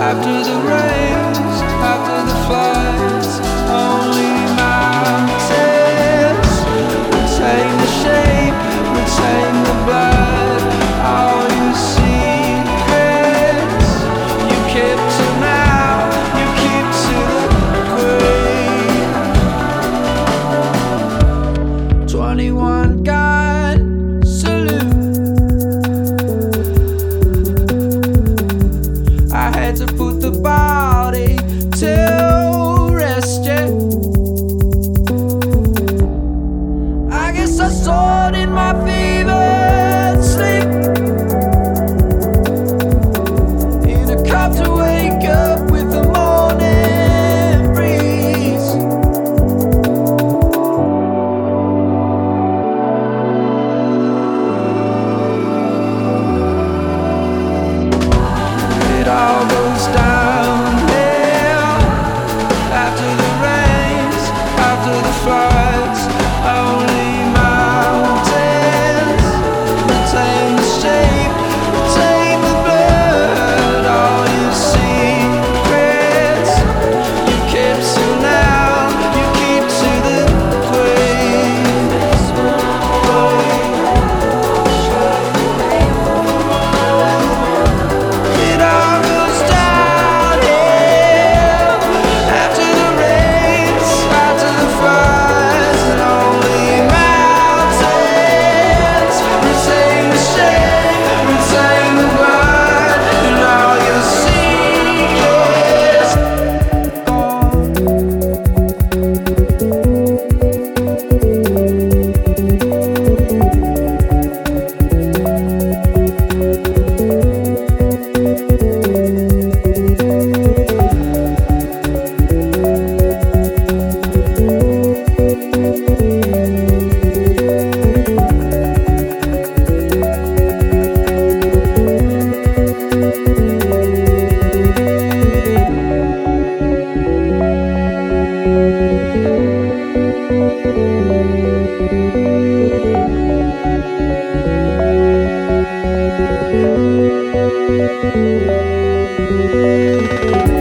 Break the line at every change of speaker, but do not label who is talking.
After the rains, after the floods, only mountains retain the shape, retain the blood. All your secrets you keep till now, you keep to the grave. 21 gun salute. I had to put the body to rest, yeah. I guess I saw it in my fevered sleep, in a cup to wake up with the morning breeze. It all goes downhill after the rains, after the floods. Only mountains retain the shape, retain the blood. All your secrets you keep till now, you keep to the grave. It all goes downhill after the rains, after the floods. And only mountains retain the shape, retain the blood. And all your secrets gone.